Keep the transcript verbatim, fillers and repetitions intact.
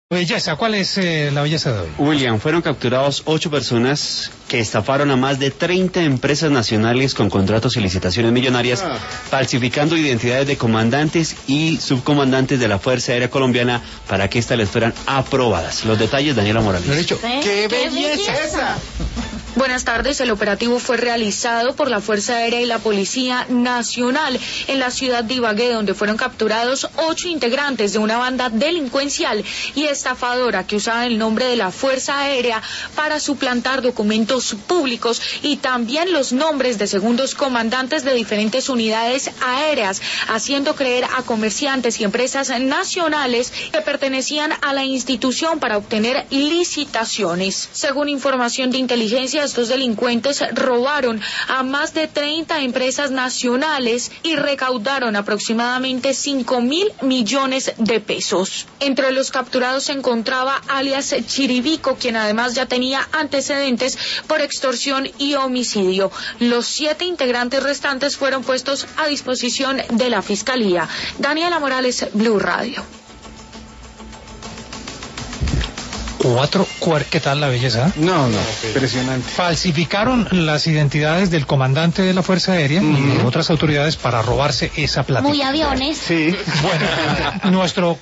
Belleza, ¿cuál es eh, la belleza de hoy? William, fueron capturados ocho personas que estafaron a más de treinta empresas nacionales con contratos y licitaciones millonarias, ah. falsificando identidades de comandantes y subcomandantes de la Fuerza Aérea Colombiana para que éstas les fueran aprobadas. Los detalles, Daniela Morales. Dicho, ¿Eh? ¡Qué, ¡Qué belleza! belleza! Buenas tardes, el operativo fue realizado por la Fuerza Aérea y la Policía Nacional en la ciudad de Ibagué, donde fueron capturados ocho integrantes de una banda delincuencial y estafadora que usaba el nombre de la Fuerza Aérea para suplantar documentos públicos y también los nombres de segundos comandantes de diferentes unidades aéreas, haciendo creer a comerciantes y empresas nacionales que pertenecían a la institución para obtener licitaciones. Según información de inteligencia, estos delincuentes robaron a más de treinta empresas nacionales y recaudaron aproximadamente cinco mil millones de pesos. Entre los capturados se encontraba alias Chiribico, quien además ya tenía antecedentes por extorsión y homicidio. Los siete integrantes restantes fueron puestos a disposición de la Fiscalía. Daniela Morales, Blue Radio. Cuatro, ¿qué tal la belleza? No, no, impresionante. Falsificaron las identidades del comandante de la Fuerza Aérea uh-huh. y de otras autoridades para robarse esa plata. Muy aviones. Sí. Bueno, nuestro